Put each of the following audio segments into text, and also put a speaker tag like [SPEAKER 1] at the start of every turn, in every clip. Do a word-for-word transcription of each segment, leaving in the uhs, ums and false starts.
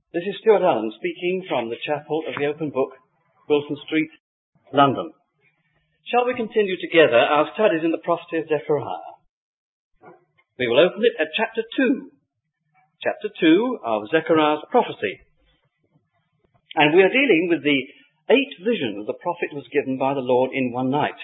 [SPEAKER 1] This is Stuart Allen speaking from the chapel of the Open Book, Wilson Street, London. Shall we continue together our studies in the prophecy of Zechariah? We will open it at chapter two. Chapter two of Zechariah's prophecy. And we are dealing with the eight visions the prophet was given by the Lord in one night.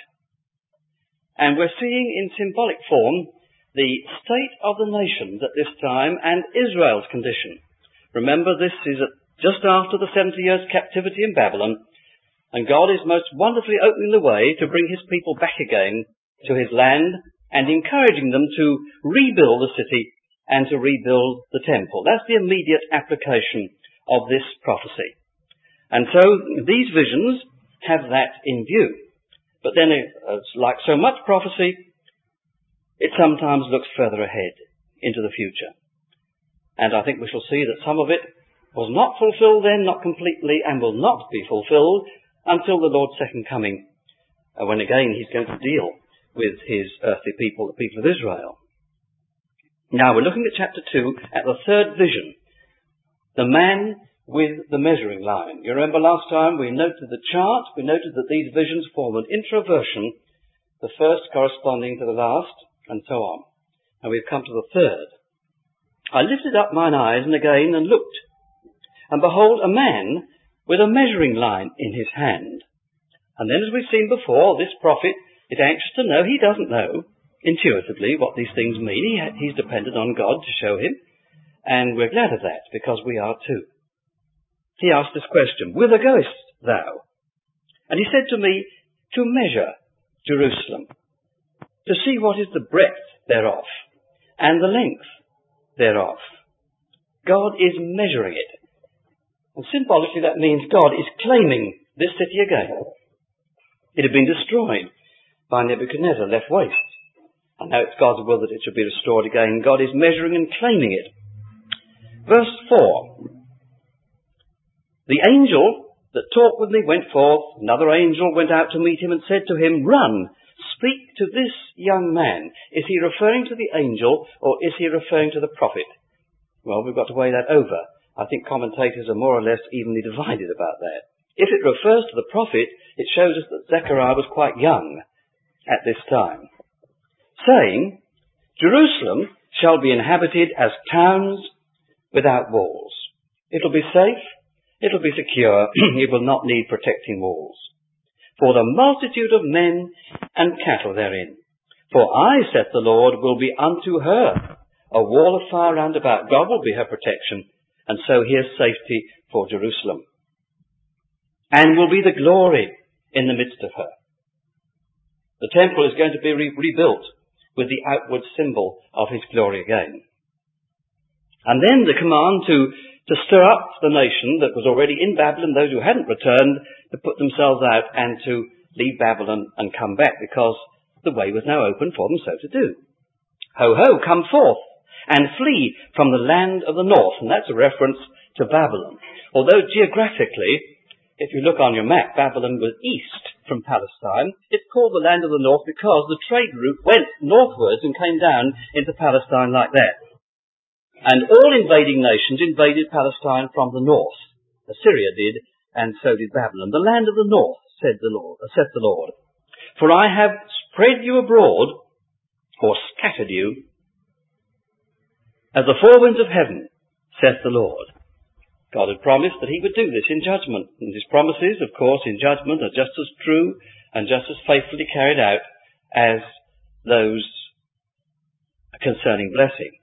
[SPEAKER 1] And we're seeing in symbolic form the state of the nations at this time and Israel's condition. Remember, this is just after the seventy years captivity in Babylon, and God is most wonderfully opening the way to bring his people back again to his land and encouraging them to rebuild the city and to rebuild the temple. That's the immediate application of this prophecy. And so these visions have that in view. But then, it's like so much prophecy, it sometimes looks further ahead into the future. And I think we shall see that some of it was not fulfilled then, not completely, and will not be fulfilled until the Lord's second coming, when again he's going to deal with his earthly people, the people of Israel. Now we're looking at chapter two, at the third vision, the man with the measuring line. You remember last time we noted the chart, we noted that these visions form an introversion, the first corresponding to the last, and so on. And we've come to the third. I lifted up mine eyes and again and looked, and behold, a man with a measuring line in his hand. And then, as we've seen before, this prophet is anxious to know. He doesn't know intuitively what these things mean. He, he's dependent on God to show him, and we're glad of that, because we are too. He asked this question, "Whither goest thou?" And he said to me, "To measure Jerusalem, to see what is the breadth thereof, and the length thereof." God is measuring it. And symbolically that means God is claiming this city again. It had been destroyed by Nebuchadnezzar, left waste. And now it's God's will that it should be restored again. God is measuring and claiming it. Verse four. "The angel that talked with me went forth. Another angel went out to meet him and said to him, Run, speak to this young man." Is he referring to the angel or is he referring to the prophet? Well, we've got to weigh that over. I think commentators are more or less evenly divided about that. If it refers to the prophet, it shows us that Zechariah was quite young at this time. Saying, "Jerusalem shall be inhabited as towns without walls." It'll be safe, it'll be secure, it will not need protecting walls. "For the multitude of men and cattle therein. For I, saith the Lord, will be unto her a wall of fire round about." God will be her protection, and so here's safety for Jerusalem. "And will be the glory in the midst of her." The temple is going to be re- rebuilt with the outward symbol of his glory again. And then the command to to stir up the nation that was already in Babylon, those who hadn't returned, to put themselves out and to leave Babylon and come back, because the way was now open for them so to do. "Ho, ho, come forth, and flee from the land of the north." And that's a reference to Babylon. Although geographically, if you look on your map, Babylon was east from Palestine. It's called the land of the north because the trade route went northwards and came down into Palestine like that. And all invading nations invaded Palestine from the north. Assyria did, and so did Babylon. "The land of the north," said the Lord, uh, said the Lord. "For I have spread you abroad," or scattered you, "as the four winds of heaven," saith the Lord. God had promised that he would do this in judgment. And his promises, of course, in judgment are just as true and just as faithfully carried out as those concerning blessing.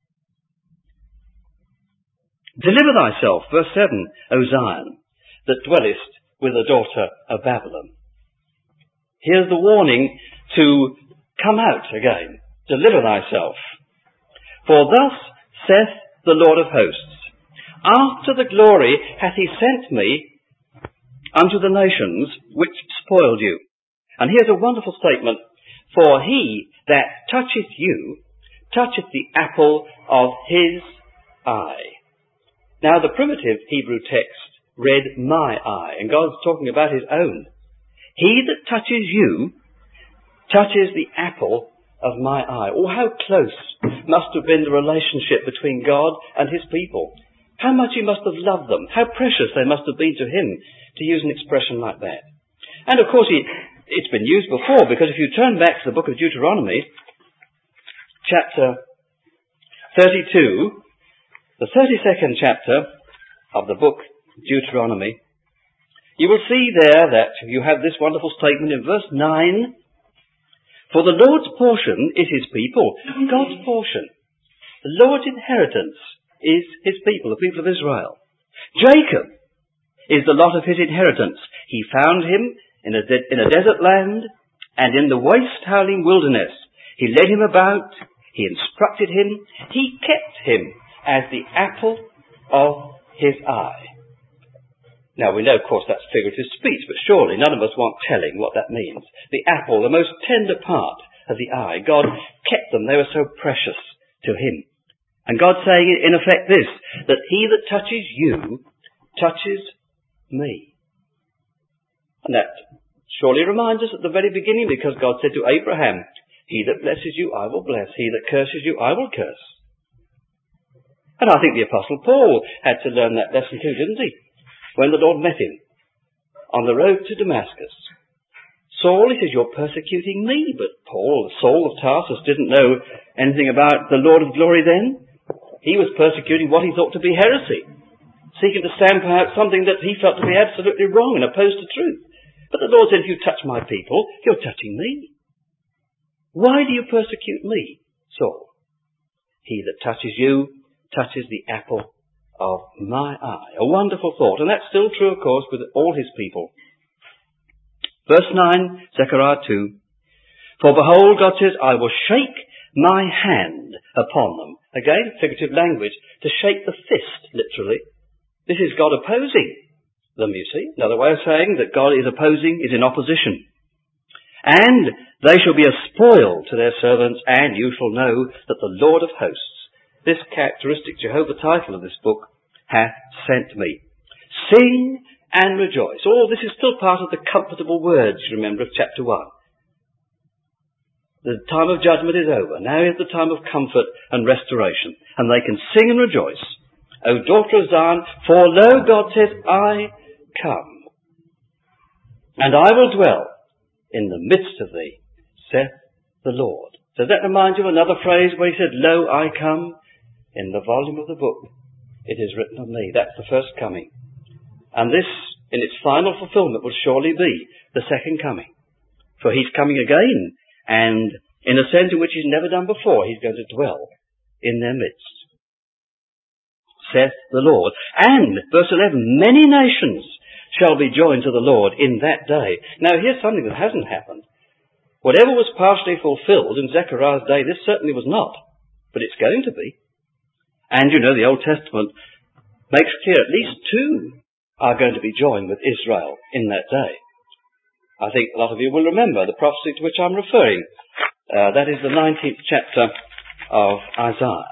[SPEAKER 1] "Deliver thyself," verse seven, "O Zion, that dwellest with the daughter of Babylon." Here's the warning to come out again. Deliver thyself. "For thus saith the Lord of hosts, after the glory hath he sent me unto the nations which spoiled you." And here's a wonderful statement. "For he that toucheth you toucheth the apple of his eye." Now, the primitive Hebrew text read "my eye," and God's talking about his own. "He that touches you touches the apple of my eye." Oh, how close must have been the relationship between God and his people. How much he must have loved them. How precious they must have been to him, to use an expression like that. And of course, it, it's been used before, because if you turn back to the book of Deuteronomy, chapter thirty-two, the thirty-second chapter of the book Deuteronomy, you will see there that you have this wonderful statement in verse nine. For the Lord's portion is his people. God's portion. The Lord's inheritance is his people, the people of Israel. Jacob is the lot of his inheritance. He found him in a, de- in a desert land and in the waste howling wilderness. He led him about. He instructed him. He kept him as the apple of his eye. Now, we know, of course, that's figurative speech, but surely none of us want telling what that means. The apple, the most tender part of the eye. God kept them. They were so precious to him. And God's saying, in effect, this, that he that touches you touches me. And that surely reminds us at the very beginning, because God said to Abraham, he that blesses you, I will bless. He that curses you, I will curse. And I think the Apostle Paul had to learn that lesson too, didn't he? When the Lord met him on the road to Damascus. Saul, he says, you're persecuting me. But Paul, Saul of Tarsus, didn't know anything about the Lord of glory then. He was persecuting what he thought to be heresy, seeking to stamp out something that he felt to be absolutely wrong and opposed to truth. But the Lord said, if you touch my people, you're touching me. Why do you persecute me, Saul? He that touches you touches the apple of my eye. A wonderful thought. And that's still true, of course, with all his people. Verse nine, Zechariah two. For behold, God says, I will shake my hand upon them. Again, figurative language. To shake the fist, literally. This is God opposing them, you see. Another way of saying that God is opposing, is in opposition. And they shall be a spoil to their servants, and you shall know that the Lord of hosts, this characteristic Jehovah title of this book, hath sent me. Sing and rejoice. All this is still part of the comfortable words, you remember, of chapter one. The time of judgment is over. Now is the time of comfort and restoration. And they can sing and rejoice. O daughter of Zion, for lo, God says, I come. And I will dwell in the midst of thee, saith the Lord. Does that remind you of another phrase where he said, lo, I come? In the volume of the book, it is written of me. That's the first coming. And this, in its final fulfillment, will surely be the second coming. For he's coming again, and in a sense in which he's never done before, he's going to dwell in their midst. Saith the Lord. And, verse eleven, many nations shall be joined to the Lord in that day. Now, here's something that hasn't happened. Whatever was partially fulfilled in Zechariah's day, this certainly was not. But it's going to be. And, you know, the Old Testament makes clear at least two are going to be joined with Israel in that day. I think a lot of you will remember the prophecy to which I'm referring. Uh, that is the nineteenth chapter of Isaiah.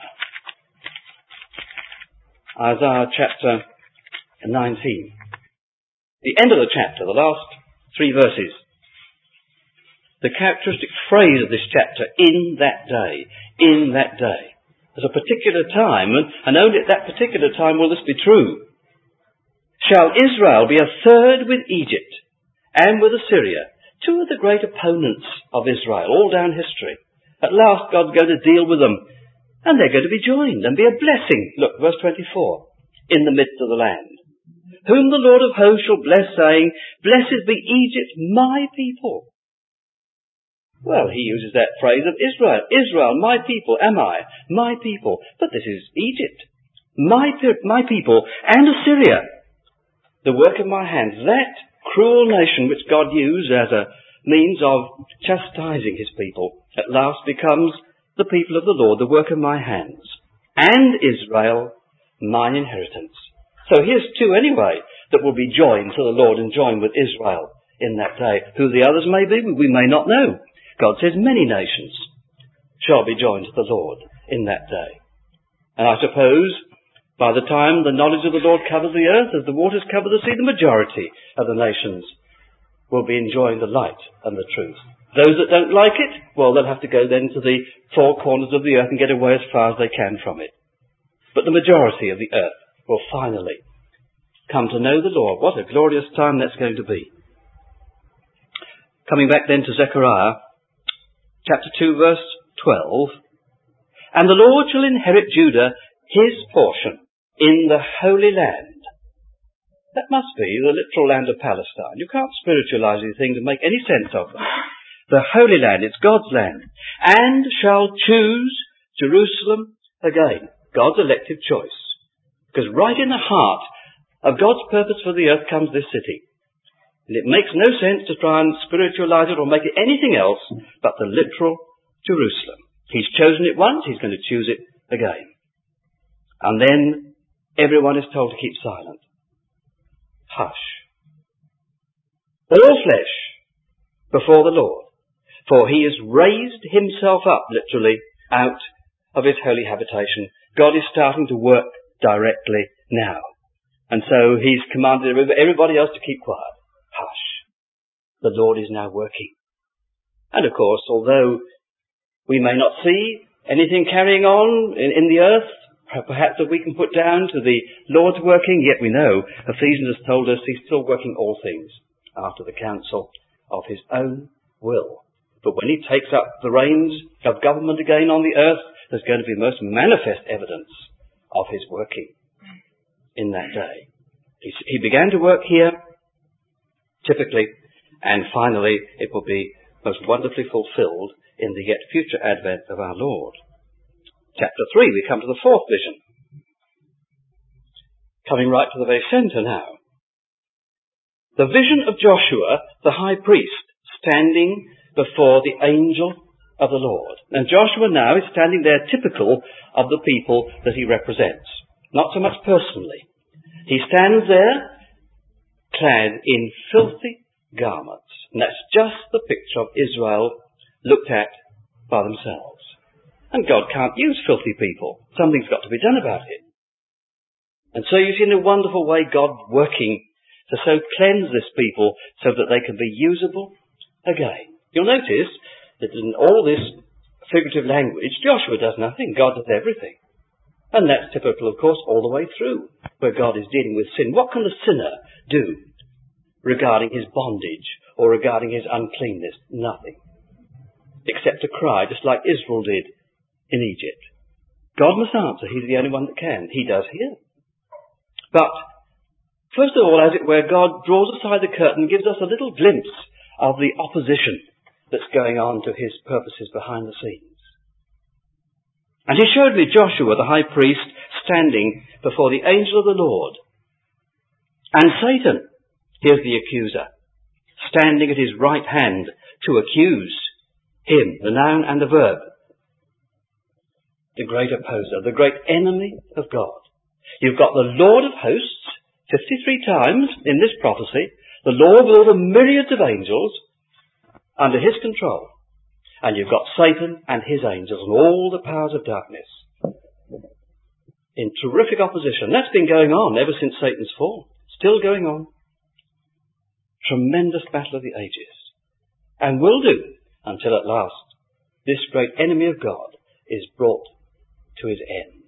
[SPEAKER 1] Isaiah chapter nineteen. The end of the chapter, the last three verses. The characteristic phrase of this chapter, in that day, in that day. There's a particular time, and, and only at that particular time will this be true. Shall Israel be a third with Egypt and with Assyria, two of the great opponents of Israel, all down history. At last God's going to deal with them, and they're going to be joined and be a blessing. Look, verse twenty-four, in the midst of the land. Whom the Lord of hosts shall bless, saying, Blessed be Egypt, my people. Well, he uses that phrase of Israel. Israel, my people, am I, my people. But this is Egypt, my, my people, and Assyria, the work of my hands. That cruel nation which God used as a means of chastising his people, at last becomes the people of the Lord, the work of my hands. And Israel, mine inheritance. So here's two anyway that will be joined to the Lord and joined with Israel in that day. Who the others may be, we may not know. God says many nations shall be joined to the Lord in that day. And I suppose by the time the knowledge of the Lord covers the earth, as the waters cover the sea, the majority of the nations will be enjoying the light and the truth. Those that don't like it, well, they'll have to go then to the four corners of the earth and get away as far as they can from it. But the majority of the earth will finally come to know the Lord. What a glorious time that's going to be. Coming back then to Zechariah, chapter two, verse twelve. And the Lord shall inherit Judah, his portion, in the Holy Land. That must be the literal land of Palestine. You can't spiritualize these things and make any sense of them. The Holy Land, it's God's land. And shall choose Jerusalem again. God's elective choice. Because right in the heart of God's purpose for the earth comes this city. And it makes no sense to try and spiritualize it or make it anything else but the literal Jerusalem. He's chosen it once, he's going to choose it again. And then everyone is told to keep silent. Hush. All flesh before the Lord, for he has raised himself up, literally, out of his holy habitation. God is starting to work directly now. And so he's commanded everybody else to keep quiet. Hush. The Lord is now working. And of course, although we may not see anything carrying on in, in the earth, perhaps that we can put down to the Lord's working, yet we know Ephesians has told us he's still working all things after the counsel of his own will. But when he takes up the reins of government again on the earth, there's going to be most manifest evidence of his working in that day. He, he began to work here, typically, and finally it will be most wonderfully fulfilled in the yet future advent of our Lord. Chapter three, we come to the fourth vision. Coming right to the very centre now. The vision of Joshua, the high priest, standing before the angel of the Lord. And Joshua now is standing there typical of the people that he represents. Not so much personally. He stands there clad in filthy garments. And that's just the picture of Israel looked at by themselves. And God can't use filthy people. Something's got to be done about it. And so you see in a wonderful way God working to so cleanse this people so that they can be usable again. You'll notice that in all this figurative language, Joshua does nothing. God does everything. And that's typical, of course, all the way through, where God is dealing with sin. What can the sinner do regarding his bondage or regarding his uncleanness? Nothing. Except to cry, just like Israel did in Egypt. God must answer. He's the only one that can. He does here. But, first of all, as it were, God draws aside the curtain and gives us a little glimpse of the opposition that's going on to his purposes behind the scenes. And he showed me Joshua, the high priest, standing before the angel of the Lord. And Satan, here's the accuser, standing at his right hand to accuse him, the noun and the verb. The great opposer, the great enemy of God. You've got the Lord of hosts, fifty-three times in this prophecy, the Lord with all the myriads of angels under his control. And you've got Satan and his angels and all the powers of darkness in terrific opposition. That's been going on ever since Satan's fall. Still going on. Tremendous battle of the ages. And will do until at last this great enemy of God is brought to his end.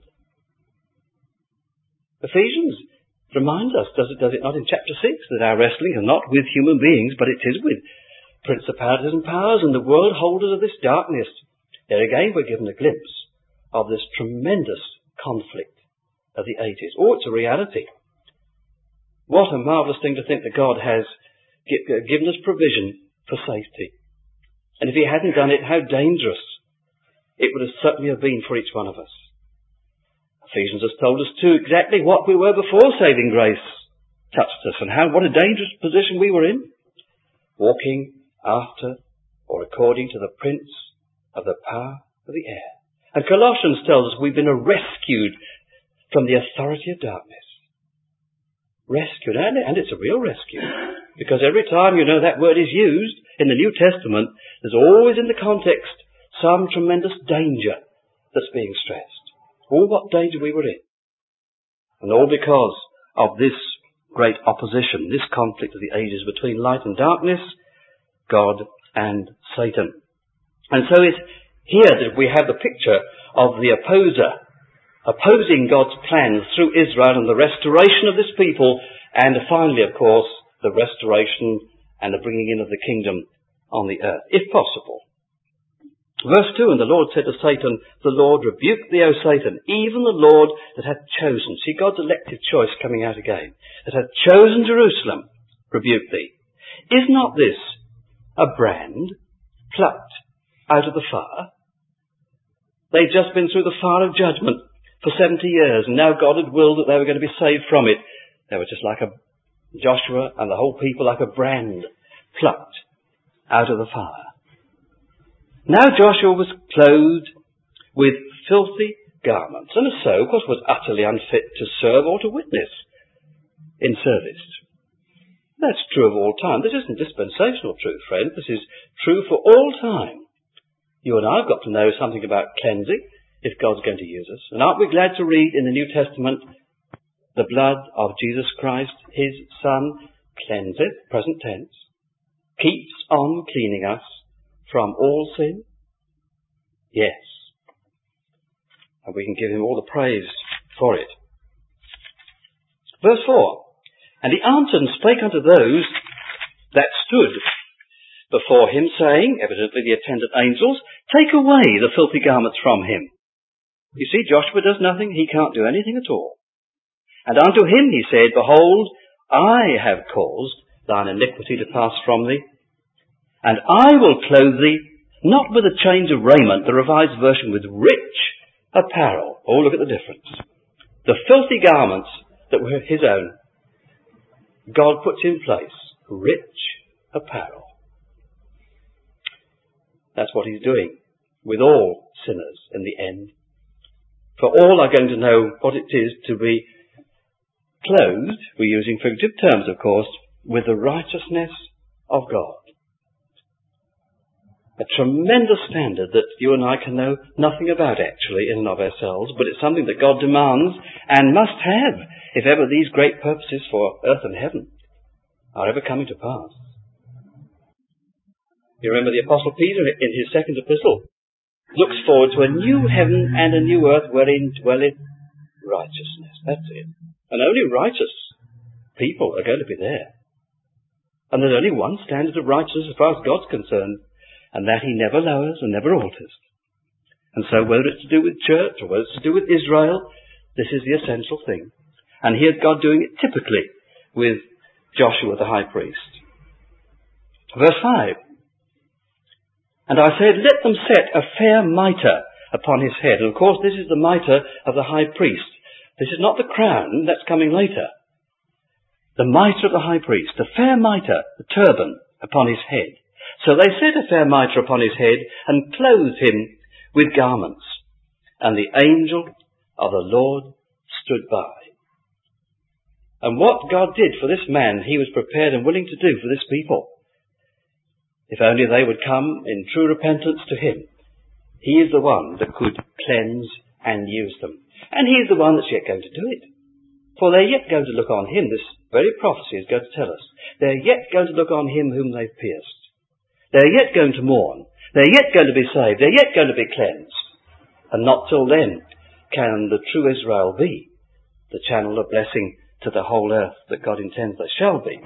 [SPEAKER 1] Ephesians reminds us, does it, does it not in chapter six, that our wrestling is not with human beings, but it is with principalities and powers and the world holders of this darkness. There again we're given a glimpse of this tremendous conflict of the ages. Oh, it's a reality. What a marvellous thing to think that God has given us provision for safety. And if he hadn't done it, how dangerous it would have certainly have been for each one of us. Ephesians has told us too exactly what we were before saving grace touched us and how what a dangerous position we were in. Walking after or according to the prince of the power of the air. And Colossians tells us we've been rescued from the authority of darkness. Rescued, and it's a real rescue. Because every time, you know, that word is used in the New Testament, there's always in the context some tremendous danger that's being stressed. Oh, what danger we were in. And all because of this great opposition, this conflict of the ages between light and darkness, God and Satan. And so it's here that we have the picture of the opposer opposing God's plans through Israel and the restoration of this people, and finally, of course, the restoration and the bringing in of the kingdom on the earth, if possible. Verse two, and the Lord said to Satan, the Lord rebuked thee, O Satan, even the Lord that hath chosen, see God's elective choice coming out again, that hath chosen Jerusalem, rebuke thee. Is not this a brand plucked out of the fire? They'd just been through the fire of judgment for seventy years, and now God had willed that they were going to be saved from it. They were just like a Joshua and the whole people like a brand plucked out of the fire. Now Joshua was clothed with filthy garments, and so, of course, was utterly unfit to serve or to witness in service. That's true of all time. This isn't dispensational truth, friend. This is true for all time. You and I have got to know something about cleansing if God's going to use us. And aren't we glad to read in the New Testament, the blood of Jesus Christ, his Son, cleanseth, present tense, keeps on cleaning us from all sin? Yes. And we can give him all the praise for it. Verse four. And he answered and spake unto those that stood before him, saying, evidently the attendant angels, take away the filthy garments from him. You see, Joshua does nothing. He can't do anything at all. And unto him he said, behold, I have caused thine iniquity to pass from thee, and I will clothe thee, not with a change of raiment, the Revised Version, with rich apparel. Oh, look at the difference. The filthy garments that were his own, God puts in place rich apparel. That's what he's doing with all sinners in the end. For all are going to know what it is to be clothed, we're using figurative terms, of course, with the righteousness of God. A tremendous standard that you and I can know nothing about actually in and of ourselves, but it's something that God demands and must have if ever these great purposes for earth and heaven are ever coming to pass. You remember the Apostle Peter in his second epistle looks forward to a new heaven and a new earth wherein dwelleth righteousness. That's it. And only righteous people are going to be there. And there's only one standard of righteousness as far as God's concerned, and that he never lowers and never alters. And so whether it's to do with church or whether it's to do with Israel, this is the essential thing. And here's God doing it typically with Joshua the high priest. Verse five. And I said, let them set a fair mitre upon his head. And of course this is the mitre of the high priest. This is not the crown, that's coming later. The mitre of the high priest, the fair mitre, the turban upon his head. So they set a fair mitre upon his head and clothed him with garments. And the angel of the Lord stood by. And what God did for this man, he was prepared and willing to do for this people. If only they would come in true repentance to him. He is the one that could cleanse and use them. And he is the one that's yet going to do it. For they're yet going to look on him. This very prophecy is going to tell us. They're yet going to look on him whom they've pierced. They're yet going to mourn. They're yet going to be saved. They're yet going to be cleansed. And not till then can the true Israel be the channel of blessing to the whole earth that God intends they shall be.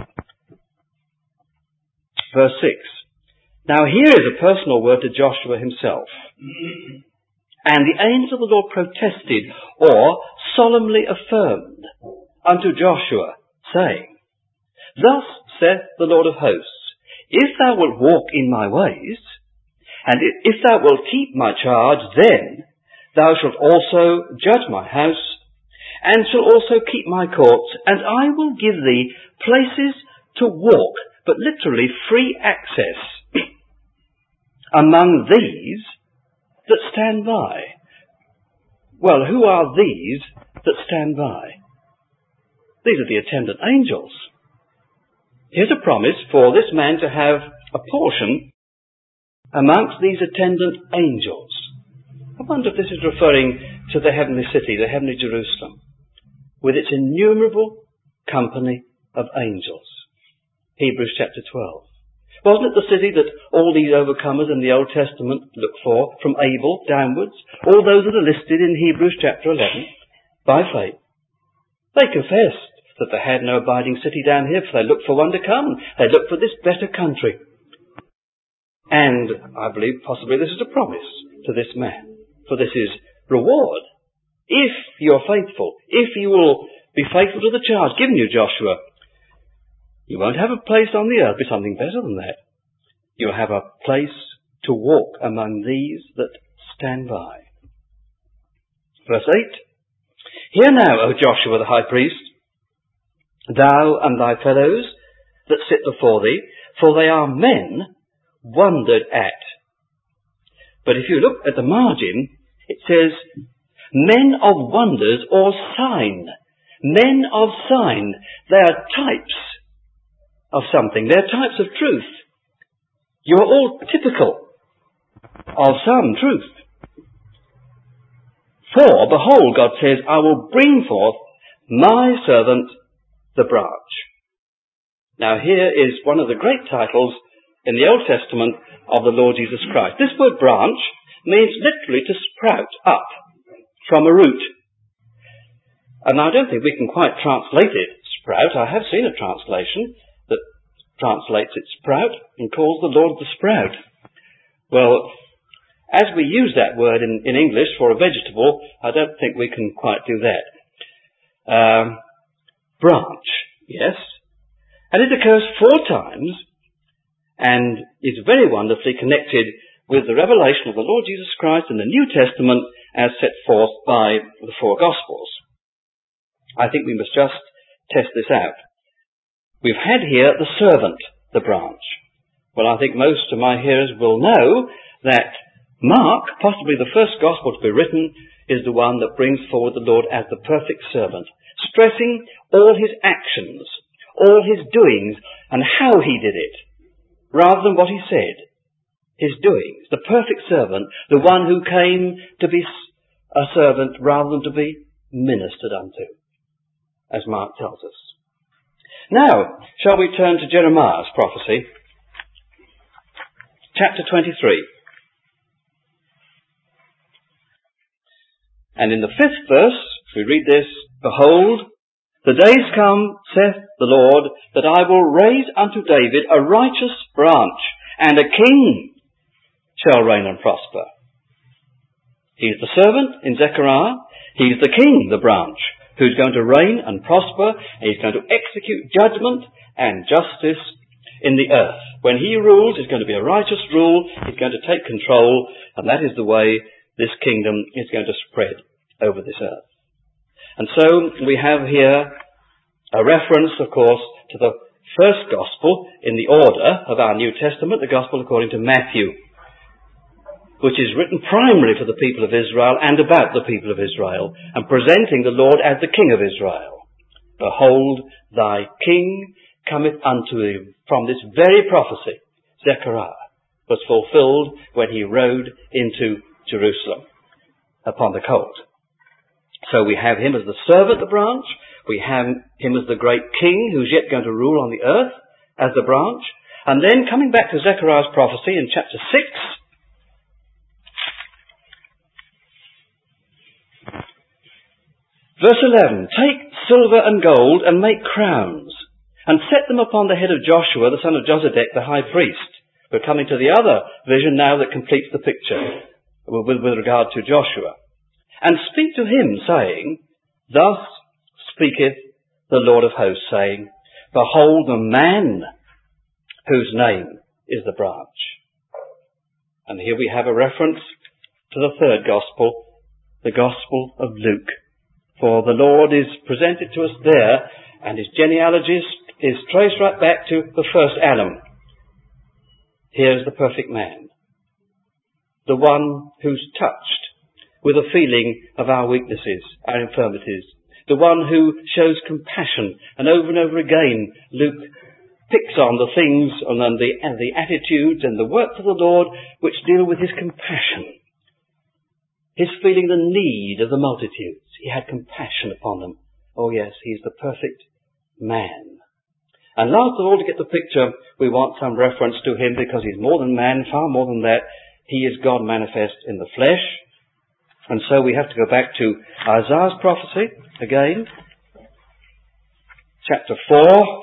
[SPEAKER 1] Verse six. Now here is a personal word to Joshua himself. And the angel of the Lord protested, or solemnly affirmed unto Joshua, saying, thus saith the Lord of hosts, if thou wilt walk in my ways, and if thou wilt keep my charge, then thou shalt also judge my house, and shalt also keep my courts, and I will give thee places to walk, but literally free access, among these that stand by. Well, who are these that stand by? These are the attendant angels. Here's a promise for this man to have a portion amongst these attendant angels. I wonder if this is referring to the heavenly city, the heavenly Jerusalem, with its innumerable company of angels. Hebrews chapter twelve. Wasn't it the city that all these overcomers in the Old Testament look for, from Abel downwards? All those that are listed in Hebrews chapter eleven, by faith. They confessed that they had no abiding city down here, for they looked for one to come. They looked for this better country. And I believe possibly this is a promise to this man, for this is reward. If you're faithful, if you will be faithful to the charge given you, Joshua, you won't have a place on the earth, be something better than that. You'll have a place to walk among these that stand by. Verse eight. Hear now, O Joshua the high priest, thou and thy fellows that sit before thee, for they are men wondered at. But if you look at the margin, it says, men of wonders or sign. Men of sign. They are types of something. They're types of truth. You are all typical of some truth. For, behold, God says, I will bring forth my servant, the branch. Now here is one of the great titles in the Old Testament of the Lord Jesus Christ. This word branch means literally to sprout up from a root. And I don't think we can quite translate it sprout. I have seen a translation that translates it sprout and calls the Lord the sprout. Well, as we use that word in, in English for a vegetable, I don't think we can quite do that. Um, branch, yes. And it occurs four times and is very wonderfully connected with the revelation of the Lord Jesus Christ in the New Testament as set forth by the four Gospels. I think we must just test this out. We've had here the servant, the branch. Well, I think most of my hearers will know that Mark, possibly the first Gospel to be written, is the one that brings forward the Lord as the perfect servant, stressing all his actions, all his doings, and how he did it, rather than what he said. His doings, the perfect servant, the one who came to be a servant rather than to be ministered unto, as Mark tells us. Now, shall we turn to Jeremiah's prophecy? Chapter twenty-three. And in the fifth verse, we read this, Behold, the days come, saith the Lord, that I will raise unto David a righteous branch, and a king shall reign and prosper. He's the servant in Zechariah. He's the king, the branch, who's going to reign and prosper. And he's going to execute judgment and justice in the earth. When he rules, it's going to be a righteous rule. He's going to take control, and that is the way this kingdom is going to spread over this earth. And so we have here a reference, of course, to the first gospel in the order of our New Testament, the gospel according to Matthew, which is written primarily for the people of Israel and about the people of Israel, and presenting the Lord as the King of Israel. Behold, thy King cometh unto thee. From this very prophecy, Zechariah was fulfilled when he rode into Jerusalem upon the colt. So we have him as the servant, the branch. We have him as the great king who's yet going to rule on the earth as the branch. And then coming back to Zechariah's prophecy in chapter six, verse eleven, Take silver and gold and make crowns, and set them upon the head of Joshua, the son of Josedek, the high priest. We're coming to the other vision now that completes the picture with, with regard to Joshua. And speak to him, saying, Thus speaketh the Lord of hosts, saying, Behold the man whose name is the branch. And here we have a reference to the third gospel, the gospel of Luke. For the Lord is presented to us there, and his genealogy is traced right back to the first Adam. Here's the perfect man, the one who's touched with a feeling of our weaknesses, our infirmities, the one who shows compassion. And over and over again, Luke picks on the things and the, and the attitudes and the works of the Lord which deal with his compassion. His feeling the need of the multitudes. He had compassion upon them. Oh yes, he's the perfect man. And last of all, to get the picture, we want some reference to him because he's more than man, far more than that. He is God manifest in the flesh. And so we have to go back to Isaiah's prophecy again. Chapter four.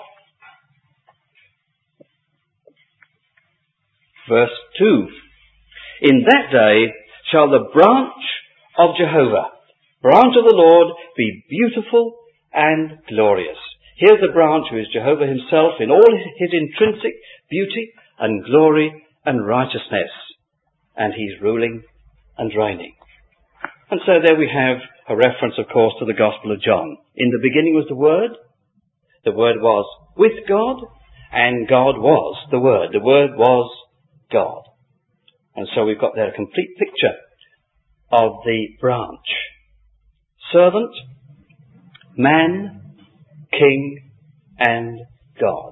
[SPEAKER 1] Verse two. In that day shall the branch of Jehovah, branch of the Lord, be beautiful and glorious. Here's the branch who is Jehovah himself in all his intrinsic beauty and glory and righteousness. And he's ruling and reigning. And so there we have a reference, of course, to the Gospel of John. In the beginning was the Word. The Word was with God, and God was the Word. The Word was God. And so we've got there a complete picture of the branch. Servant, man, king, and God.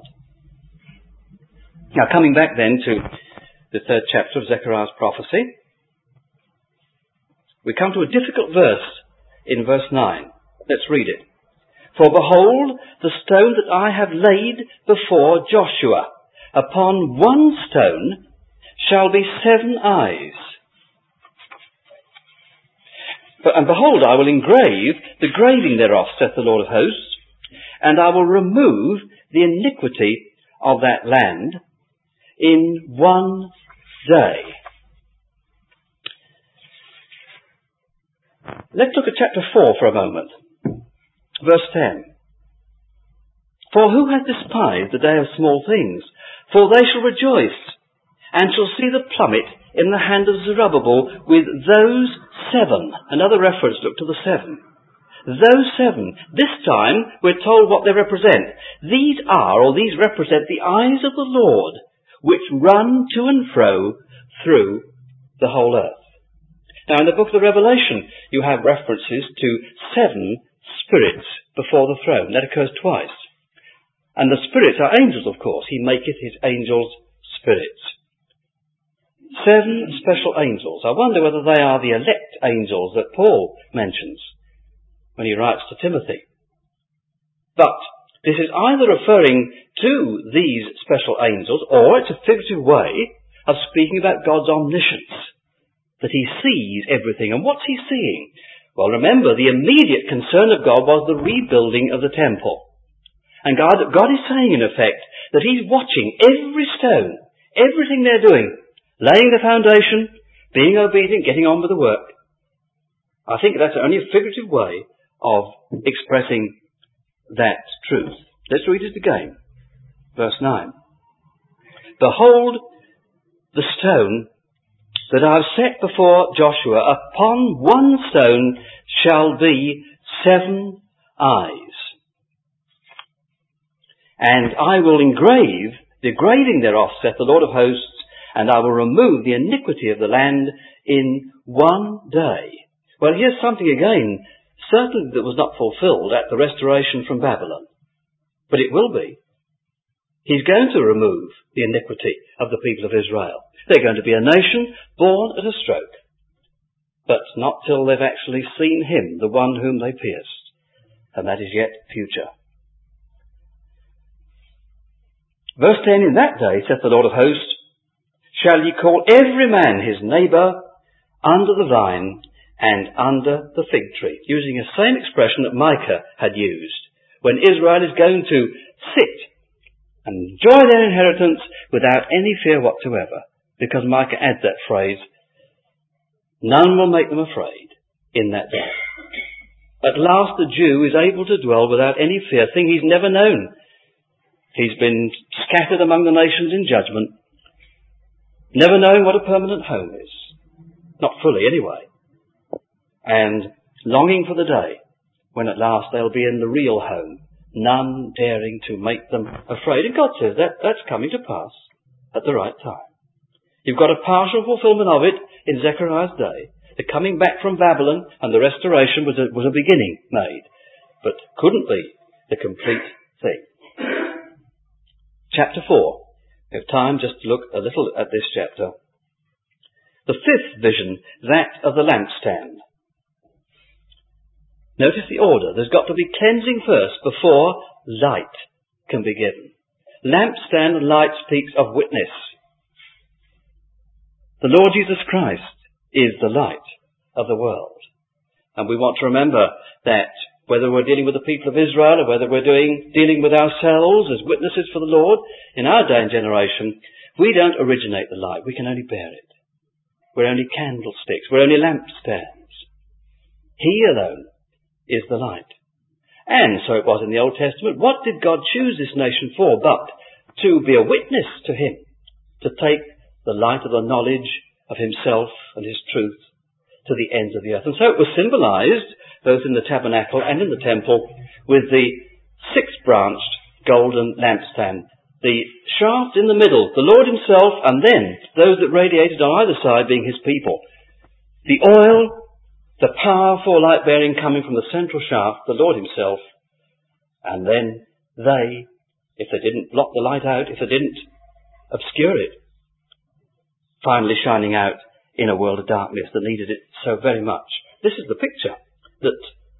[SPEAKER 1] Now coming back then to the third chapter of Zechariah's prophecy, we come to a difficult verse in verse nine. Let's read it. For behold, the stone that I have laid before Joshua, upon one stone shall be seven eyes. And behold, I will engrave the graving thereof, saith the Lord of hosts, and I will remove the iniquity of that land in one day. Let's look at chapter four for a moment. Verse ten. For who hath despised the day of small things? For they shall rejoice, and shall see the plummet in the hand of Zerubbabel with those seven. Another reference, look to the seven. Those seven. This time we're told what they represent. These are, or these represent, the eyes of the Lord, which run to and fro through the whole earth. Now in the book of the Revelation, you have references to seven spirits before the throne. That occurs twice. And the spirits are angels, of course. He maketh his angels spirits. Seven special angels. I wonder whether they are the elect angels that Paul mentions when he writes to Timothy. But this is either referring to these special angels, or it's a figurative way of speaking about God's omniscience, that he sees everything. And what's he seeing? Well, remember, the immediate concern of God was the rebuilding of the temple. And God, God is saying, in effect, that he's watching every stone, everything they're doing, laying the foundation, being obedient, getting on with the work. I think that's only a figurative way of expressing that truth. Let's read it again. Verse nine. Behold, the stone that I have set before Joshua, upon one stone shall be seven eyes. And I will engrave the graving thereof, saith the Lord of hosts, and I will remove the iniquity of the land in one day. Well, here's something again, certainly that was not fulfilled at the restoration from Babylon. But it will be. He's going to remove the iniquity of the people of Israel. They're going to be a nation born at a stroke. But not till they've actually seen him, the one whom they pierced. And that is yet future. Verse ten, in that day, saith the Lord of hosts, shall ye call every man his neighbour under the vine and under the fig tree. Using the same expression that Micah had used when Israel is going to sit and enjoy their inheritance without any fear whatsoever. Because Micah adds that phrase, none will make them afraid in that day. At last the Jew is able to dwell without any fear, thing he's never known. He's been scattered among the nations in judgment, never knowing what a permanent home is. Not fully anyway. And longing for the day when at last they'll be in the real home, none daring to make them afraid. And God says that that's coming to pass at the right time. You've got a partial fulfillment of it in Zechariah's day. The coming back from Babylon and the restoration was a, was a beginning made, but couldn't be the complete thing. Chapter four. We have time just to look a little at this chapter. The fifth vision, that of the lampstand. Notice the order. There's got to be cleansing first before light can be given. lampstand and light speaks of witness. The Lord Jesus Christ is the light of the world. And we want to remember that whether we're dealing with the people of Israel or whether we're doing, dealing with ourselves as witnesses for the Lord, in our day and generation, we don't originate the light. We can only bear it. We're only candlesticks. We're only lampstands. He alone is the light. And so it was in the Old Testament. What did God choose this nation for but to be a witness to him, to take the light of the knowledge of himself and his truth to the ends of the earth. And so it was symbolized, both in the tabernacle and in the temple, with the six-branched golden lampstand. The shaft in the middle, the Lord himself, and then those that radiated on either side being his people. The oil, the powerful light bearing coming from the central shaft, the Lord himself, and then they, if they didn't block the light out, if they didn't obscure it, finally shining out in a world of darkness that needed it so very much. This is the picture that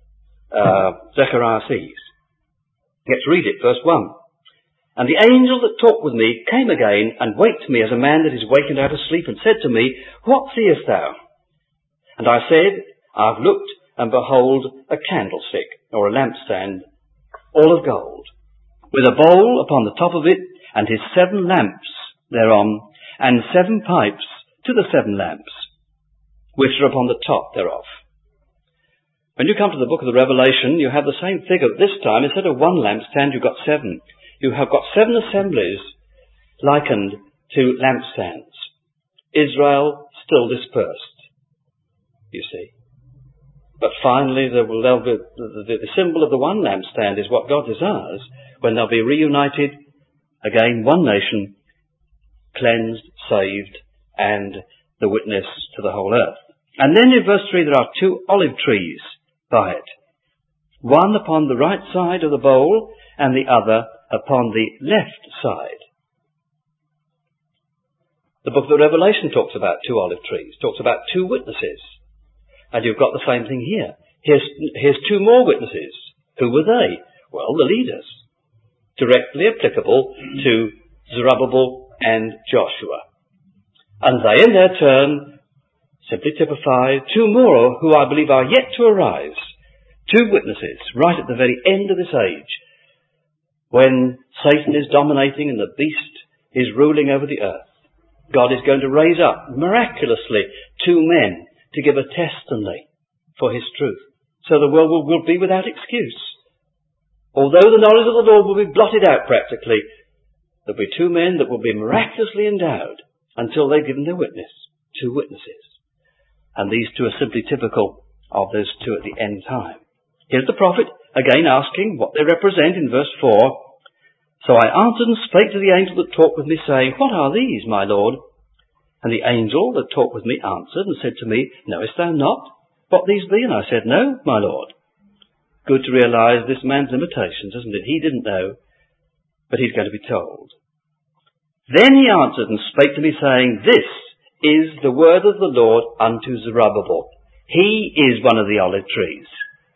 [SPEAKER 1] uh, Zechariah sees. Let's read it, verse one. And the angel that talked with me came again and waked me as a man that is wakened out of sleep, and said to me, What seest thou? And I said, I've looked, and behold, a candlestick, or a lampstand, all of gold, with a bowl upon the top of it, and his seven lamps thereon, and seven pipes to the seven lamps, which are upon the top thereof. When you come to the book of the Revelation, you have the same figure. This time, instead of one lampstand, you've got seven. You have got seven assemblies likened to lampstands. Israel still dispersed, you see. But finally, there will, there'll be, the, the, the symbol of the one lampstand is what God desires when they'll be reunited, again, one nation, cleansed, saved, and the witness to the whole earth. And then in verse three there are two olive trees by it. One upon the right side of the bowl and the other upon the left side. The book of the Revelation talks about two olive trees, talks about two witnesses. And you've got the same thing here. Here's, here's two more witnesses. Who were they? Well, the leaders. Directly applicable to Zerubbabel and Joshua. And they, in their turn, simply typify two more who I believe are yet to arise. Two witnesses, right at the very end of this age, when Satan is dominating and the beast is ruling over the earth. God is going to raise up, miraculously, two men to give a testimony for his truth. So the world will, will be without excuse. Although the knowledge of the Lord will be blotted out practically, there'll be two men that will be miraculously endowed until they've given their witness. Two witnesses. And these two are simply typical of those two at the end time. Here's the prophet again asking what they represent in verse four. So I answered and spake to the angel that talked with me, saying, What are these, my Lord? And the angel that talked with me answered and said to me, Knowest thou not what these be? And I said, No, my Lord. Good to realize this man's limitations, isn't it? He didn't know, but he's going to be told. Then he answered and spake to me, saying, This is the word of the Lord unto Zerubbabel. He is one of the olive trees.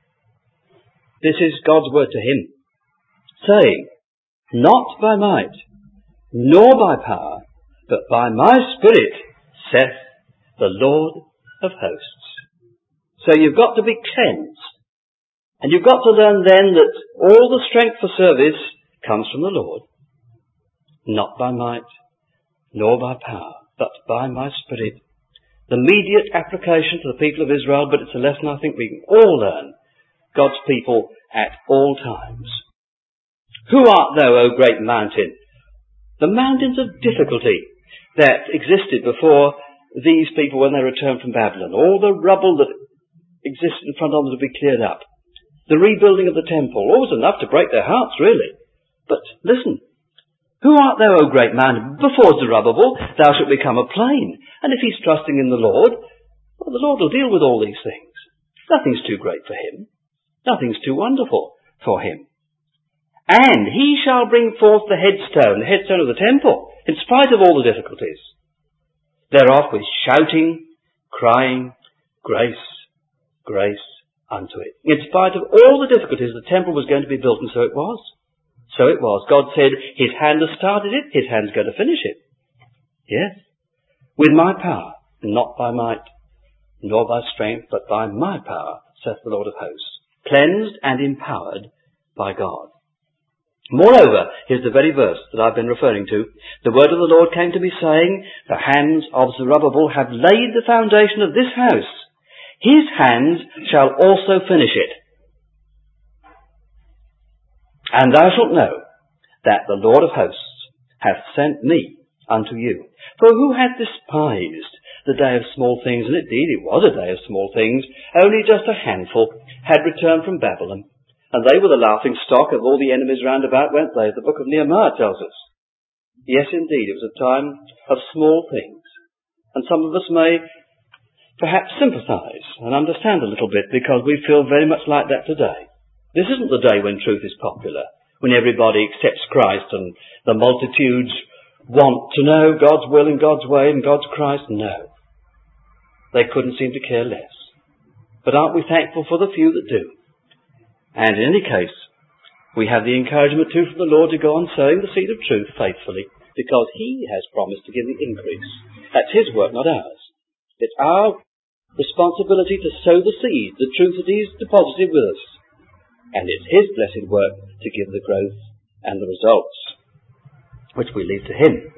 [SPEAKER 1] This is God's word to him, saying, Not by might, nor by power, but by my Spirit, saith the Lord of hosts. So you've got to be cleansed. And you've got to learn then that all the strength for service comes from the Lord. Not by might, nor by power, but by my Spirit. The immediate application to the people of Israel, but it's a lesson I think we can all learn. God's people at all times. Who art thou, O great mountain? The mountains of difficulty that existed before these people when they returned from Babylon. All the rubble that existed in front of them to be cleared up. The rebuilding of the temple, all was enough to break their hearts, really. But listen. Who art thou, O great man? Before Zerubbabel, thou shalt become a plain. And if he's trusting in the Lord, well, the Lord will deal with all these things. Nothing's too great for him. Nothing's too wonderful for him. And he shall bring forth the headstone, the headstone of the temple, in spite of all the difficulties. Thereof with shouting, crying, grace, grace unto it. In spite of all the difficulties, the temple was going to be built, and so it was. So it was. God said, his hand has started it, his hand's going to finish it. Yes. With my power, not by might, nor by strength, but by my power, saith the Lord of hosts. Cleansed and empowered by God. Moreover, here's the very verse that I've been referring to. The word of the Lord came to me saying, the hands of Zerubbabel have laid the foundation of this house. His hands shall also finish it. And thou shalt know that the Lord of hosts hath sent me unto you. For who hath despised the day of small things? And indeed it was a day of small things. Only just a handful had returned from Babylon. And they were the laughing stock of all the enemies round about, weren't they? The book of Nehemiah tells us. Yes, indeed, it was a time of small things. And some of us may perhaps sympathise and understand a little bit because we feel very much like that today. This isn't the day when truth is popular, when everybody accepts Christ and the multitudes want to know God's will and God's way and God's Christ. No. They couldn't seem to care less. But aren't we thankful for the few that do? And in any case, we have the encouragement too from the Lord to go on sowing the seed of truth faithfully, because he has promised to give the increase. That's his work, not ours. It's our responsibility to sow the seed, the truth that he's deposited with us. And it's his blessed work to give the growth and the results, which we leave to him.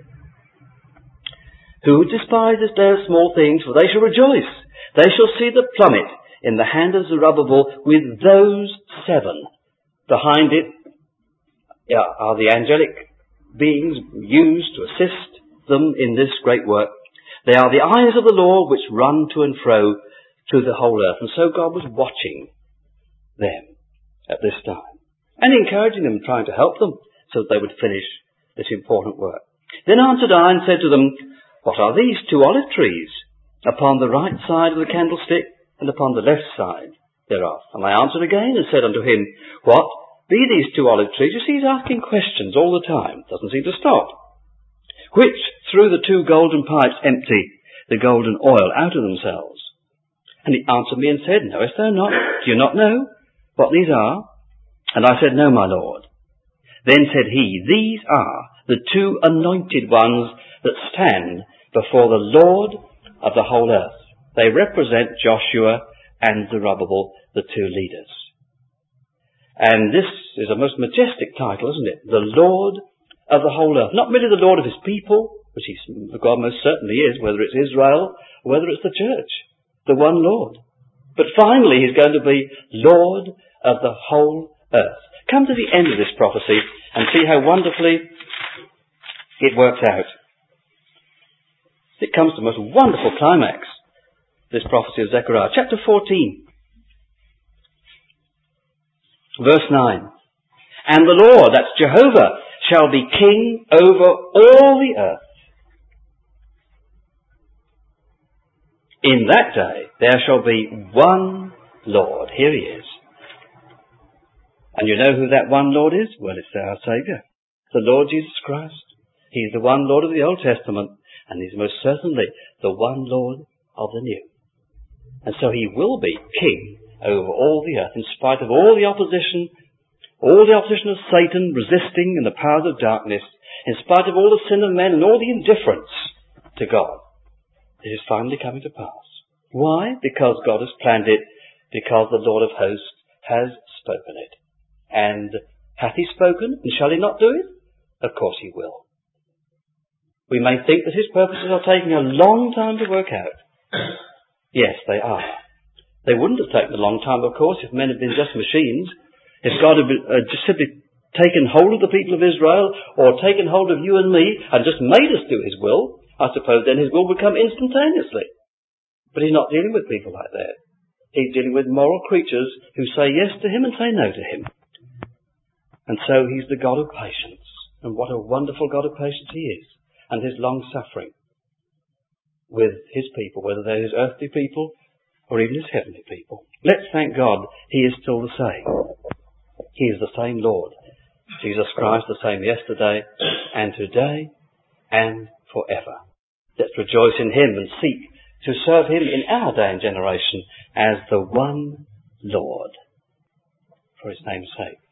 [SPEAKER 1] Who despise this day of small things, for they shall rejoice. They shall see the plummet in the hand of Zerubbabel with those seven. Behind it are the angelic beings used to assist them in this great work. They are the eyes of the Lord which run to and fro through the whole earth. And so God was watching them at this time and encouraging them, trying to help them so that they would finish this important work. Then answered I and said to them, what are these two olive trees upon the right side of the candlestick and upon the left side thereof? And I answered again and said unto him, what be these two olive trees? You see, he's asking questions all the time. Doesn't seem to stop. Which through the two golden pipes empty the golden oil out of themselves. And he answered me and said, knowest thou not? Do you not know what these are? And I said, no, my Lord. Then said he, these are the two anointed ones that stand before the Lord of the whole earth. They represent Joshua and Zerubbabel, the two leaders. And this is a most majestic title, isn't it? The Lord of the whole earth. Not merely the Lord of his people, which he, God most certainly is, whether it's Israel or whether it's the church. The one Lord. But finally he's going to be Lord of the whole earth. Come to the end of this prophecy and see how wonderfully it works out. It comes to the most wonderful climax, this prophecy of Zechariah. Chapter fourteen. Verse nine. And the Lord, that's Jehovah, shall be king over all the earth. In that day there shall be one Lord. Here he is. And you know who that one Lord is? Well, it's our Saviour, the Lord Jesus Christ. He's the one Lord of the Old Testament, and he's most certainly the one Lord of the New. And so he will be king over all the earth, in spite of all the opposition, all the opposition of Satan resisting and the powers of darkness, in spite of all the sin of men and all the indifference to God. It is finally coming to pass. Why? Because God has planned it, because the Lord of hosts has spoken it. And hath he spoken, and shall he not do it? Of course he will. We may think that his purposes are taking a long time to work out. Yes, they are. They wouldn't have taken a long time, of course, if men had been just machines. If God had been, uh, just simply taken hold of the people of Israel, or taken hold of you and me, and just made us do his will, I suppose then his will would come instantaneously. But he's not dealing with people like that. He's dealing with moral creatures who say yes to him and say no to him. And so he's the God of patience. And what a wonderful God of patience he is. And his long suffering with his people, whether they're his earthly people or even his heavenly people. Let's thank God he is still the same. He is the same Lord. Jesus Christ the same yesterday and today and forever. Let's rejoice in him and seek to serve him in our day and generation as the one Lord, for his name's sake.